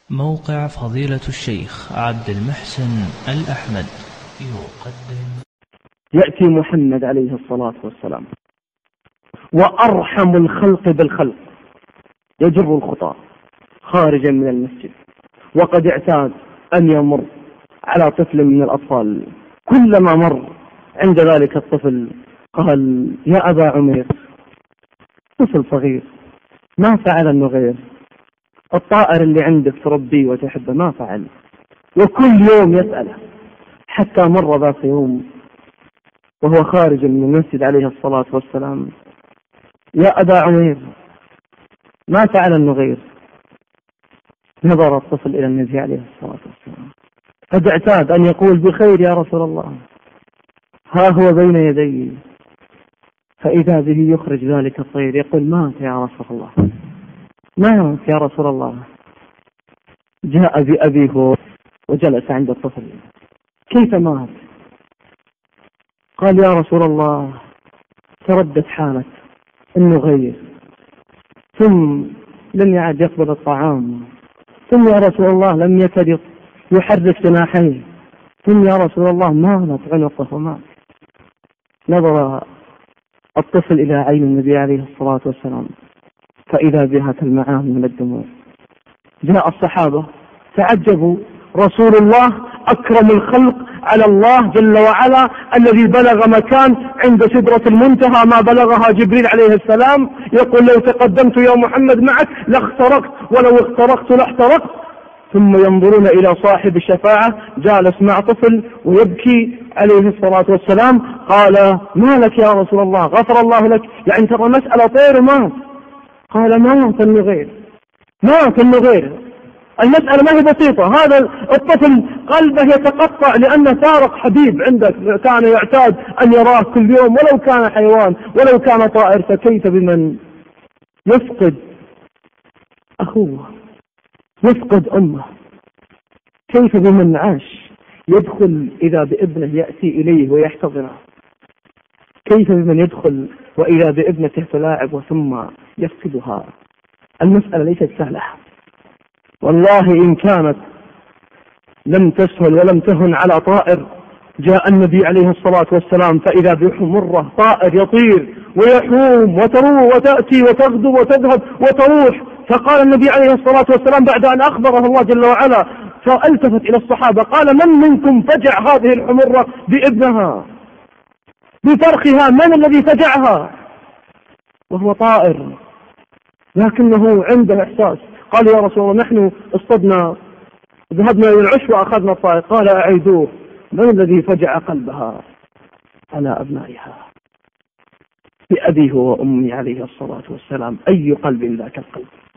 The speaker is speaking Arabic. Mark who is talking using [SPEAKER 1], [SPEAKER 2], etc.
[SPEAKER 1] موقع فضيلة الشيخ عبد المحسن الأحمد يقدم.
[SPEAKER 2] يأتي محمد عليه الصلاة والسلام وأرحم الخلق بالخلق، يجر الخطى خارجا من المسجد، وقد اعتاد أن يمر على طفل من الأطفال، كلما مر عند ذلك الطفل قال: يا أبا عمير، طفل صغير ما فعل النغير، الطائر اللي عندك تربيه وتحبه ما فعل، وكل يوم يسأله. حتى مر ذات يوم وهو خارج من المسجد عليه الصلاة والسلام: يا أبا عمير، ما فعل النغير؟ نظر الطفل إلى النبي عليه الصلاة والسلام، قد اعتاد أن يقول: بخير يا رسول الله، ها هو بين يدي. فإذا به يخرج ذلك الطير يقول: مات يا رسول الله، مات يا رسول الله. جاء بأبيه وجلس عند الطفل: كيف مات؟ قال: يا رسول الله، تردد حالة النغير، ثم لم يعد يقبل الطعام، ثم يا رسول الله لم يكد يحرك جناحيه، ثم يا رسول الله مالت عنقه ومات. نظر الطفل إلى عين النبي عليه الصلاة والسلام فإذا بها تلمعان من الدموع. جاء الصحابة تعجبوا: رسول الله أكرم الخلق على الله جل وعلا، الذي بلغ مكان عند سدرة المنتهى ما بلغها جبريل عليه السلام، يقول: لو تقدمت يا محمد معك لاخترقت، ولو اخترقت لاحترقت. ثم ينظرون إلى صاحب الشفاعة جالس مع طفل ويبكي عليه الصلاة والسلام. قال: ما لك يا رسول الله؟ غفر الله لك، يعني ترى مسألة طير ومات. قال: مات النغير، مات النغير. المسألة ما هي بسيطة، هذا الطفل قلبه يتقطع لأنه فارق حبيب عندك كان يعتاد أن يراه كل يوم، ولو كان حيوان ولو كان طائر. فكيف بمن يفقد أخوه، يفقد أمه؟ كيف بمن عاش يدخل إذا بابنه يأتي إليه ويحتضنه؟ كيف بمن يدخل وإذا بابنته تلاعب ثم يفقدها؟ المسألة ليست سهلة والله، إن كانت لم تسهل ولم تهن على طائر. جاء النبي عليه الصلاة والسلام فإذا بحمرة، طائر يطير ويحوم وتروح وتأتي وتغدو وتذهب وتروح. فقال النبي عليه الصلاة والسلام بعد أن أخبره الله جل وعلا، فالتفت إلى الصحابة قال: من منكم فجع هذه الحمرة بابنها بفرخها؟ من الذي فجعها؟ وهو طائر لكنه عنده إحساس. قال: يا رسول الله، نحن اصطدنا، ذهبنا إلى العش وأخذنا الطائر. قال: أعيدوه، من الذي فجع قلبها على أبنائها؟ بأبيه وأمي عليه الصلاة والسلام، أي قلب ذاك القلب؟